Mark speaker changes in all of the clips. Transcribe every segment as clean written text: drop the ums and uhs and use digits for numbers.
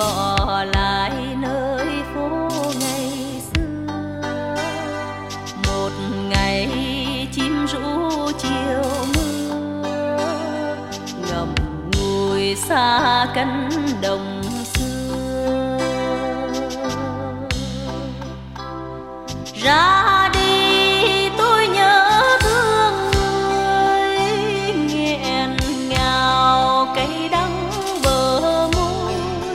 Speaker 1: bỏ lại nơi phố ngày xưa. Một ngày chim ru chiều mưa, ngậm ngùi xa cánh đồng xưa. Ra đi tôi nhớ thương người, nghẹn ngào cay đắng bờ môi.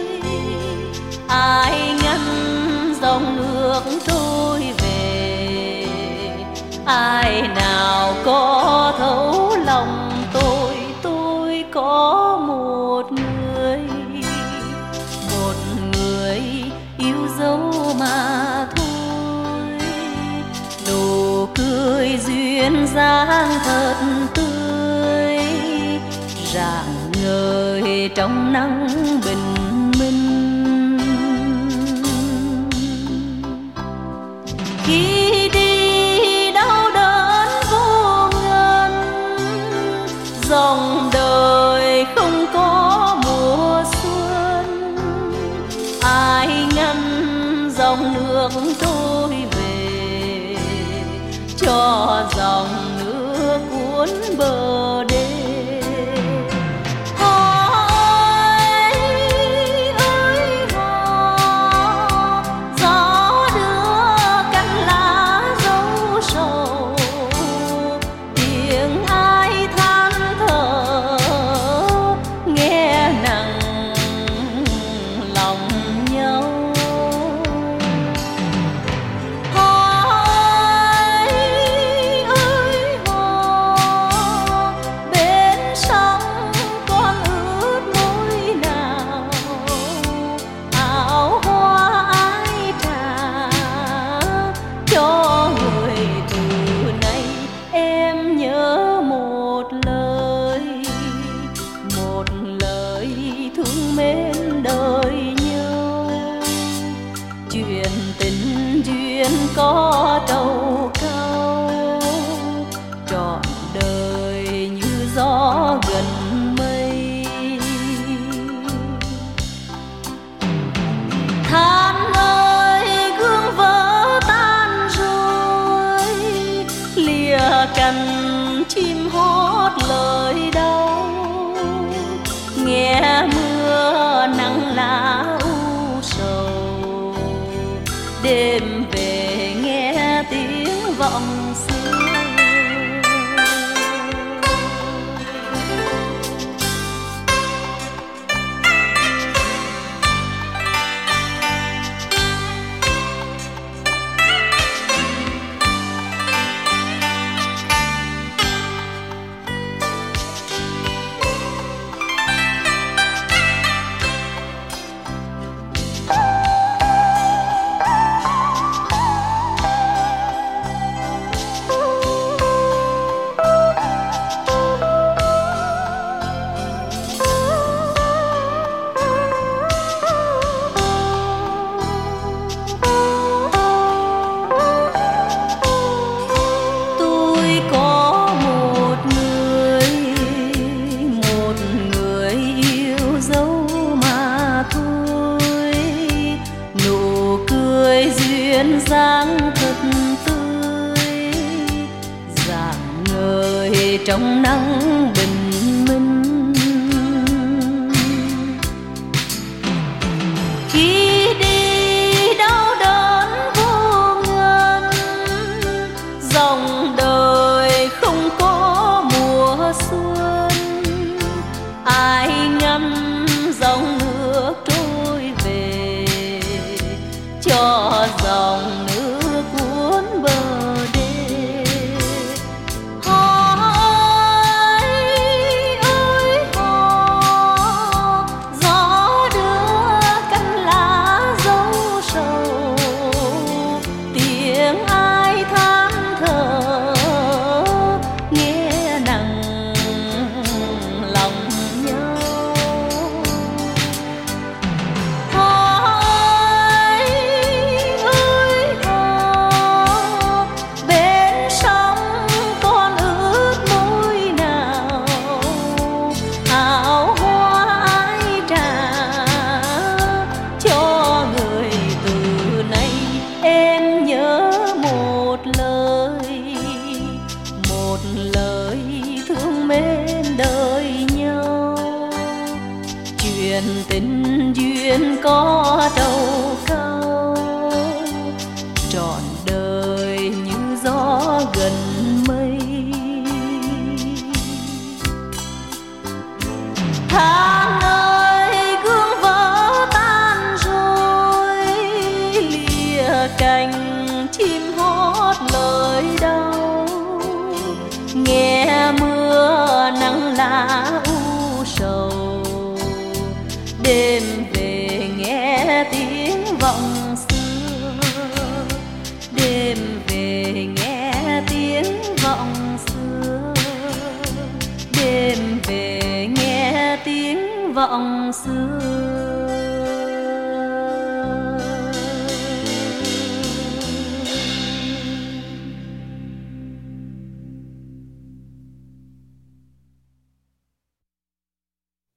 Speaker 1: Ai ngăn dòng nước trôi về, ai nào có thấu lòng tôi có một người yêu dấu mà thôi. Nụ cười duyên dáng thật tươi, rạng ngời trong nắng bình minh. Khi đi đau đớn vô ngần, dòng đời không có mùa xuân. Ai ngăn dòng nước trôi về, cho dòng nước cuốn bờ đê. Chuyện tình duyên có trầu cau, trọn đời như gió gần mây. Than ơi gương vỡ tan rồi, lìa cành chim hót lời đau. Nghe mưa nắng lá u sầu, đêm về nghe tiếng vọng xưa. Duyên dáng thật tươi, rạng ngời trong nắng bình minh. Khi đi đau đớn vô ngần, dòng đời không có mùa xuân. Ai ngăn dòng nước trôi về, cho dòng nước cuốn bờ đê. Hỏi duyên có đâu câu, trọn đời như gió gần mây. Tháng ơi gương vỡ tan rồi, lìa cành chim hót lời đau, nghe mưa nắng lá u sầu. Đêm về nghe tiếng vọng xưa, đêm về nghe tiếng vọng xưa, đêm về nghe tiếng vọng xưa.